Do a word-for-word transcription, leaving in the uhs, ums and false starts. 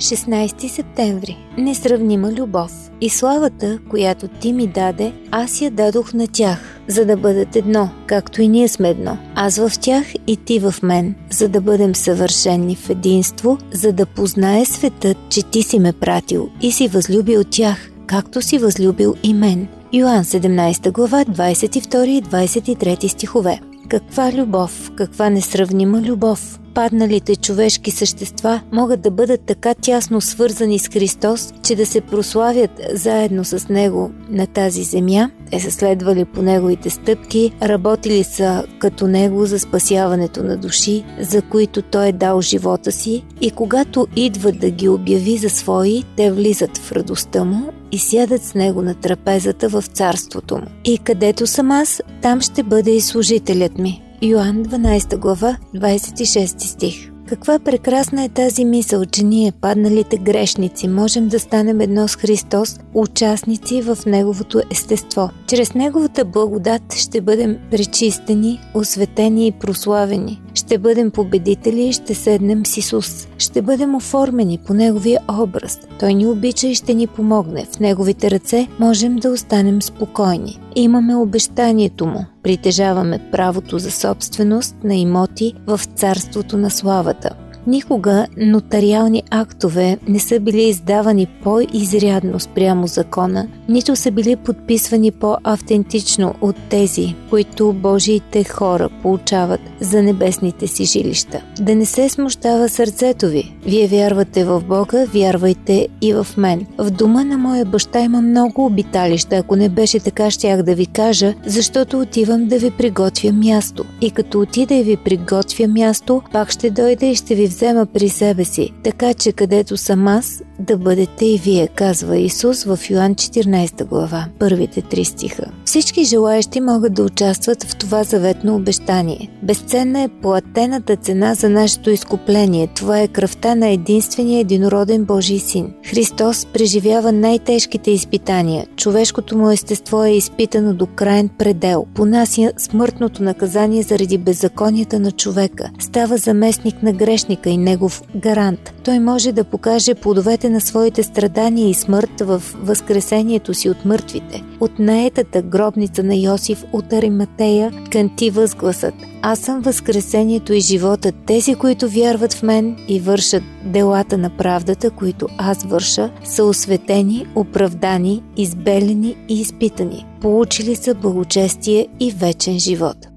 шестнайсети септември. Несравнима любов. И славата, която ти ми даде, аз я дадох на тях, за да бъдат едно, както и ние сме едно. Аз в тях и ти в мен, за да бъдем съвършени в единство, за да познае светът, че ти си ме пратил и си възлюбил тях, както си възлюбил и мен. Йоан седемнайсета глава, двайсет и втори и двайсет и трети стихове. Каква любов, каква несравнима любов! Падналите човешки същества могат да бъдат така тясно свързани с Христос, че да се прославят заедно с Него на тази земя. Те са следвали по Неговите стъпки, работили са като Него за спасяването на души, за които Той е дал живота си, и когато идва да ги обяви за свои, те влизат в радостта Му и сядат с Него на трапезата в царството Му. И където съм аз, там ще бъде и служителят ми. Йоан дванайсета глава, двайсет и шести стих. Каква прекрасна е тази мисъл, че ние, падналите грешници, можем да станем едно с Христос, участници в Неговото естество. Чрез Неговата благодат ще бъдем пречистени, осветени и прославени. Ще бъдем победители и ще седнем с Исус. Ще бъдем оформени по Неговия образ. Той ни обича и ще ни помогне. В Неговите ръце можем да останем спокойни. Имаме обещанието Му. Притежаваме правото за собственост на имоти в царството на славата. Никога нотариални актове не са били издавани по-изрядно спрямо закона, нито са били подписвани по-автентично от тези, които Божиите хора получават за небесните си жилища. Да не се смущава сърцето ви. Вие вярвате в Бога, вярвайте и в мен. В дома на моя баща има много обиталища. Ако не беше така, щях да ви кажа, защото отивам да ви приготвя място. И като отида и ви приготвя място, пак ще дойда и ще ви взема при себе си, така че където съм аз, да бъдете и вие, казва Исус в Йоан четиринайсета глава, първите три стиха. Всички желаещи могат да участват в това заветно обещание. Безценна е платената цена за нашето изкупление. Това е кръвта на единствения единороден Божий син. Христос преживява най-тежките изпитания. Човешкото му естество е изпитано до краен предел. Понася смъртното наказание заради беззаконията на човека. Става заместник на грешника и негов гарант. Той може да покаже плодовете на своите страдания и смърт в възкресението си от мъртвите. От наетата гробница на Йосиф от Ариматея кънти възгласът: аз съм възкресението и живота. Тези, които вярват в мен и вършат делата на правдата, които аз върша, са осветени, оправдани, избелени и изпитани. Получили са благочестие и вечен живот.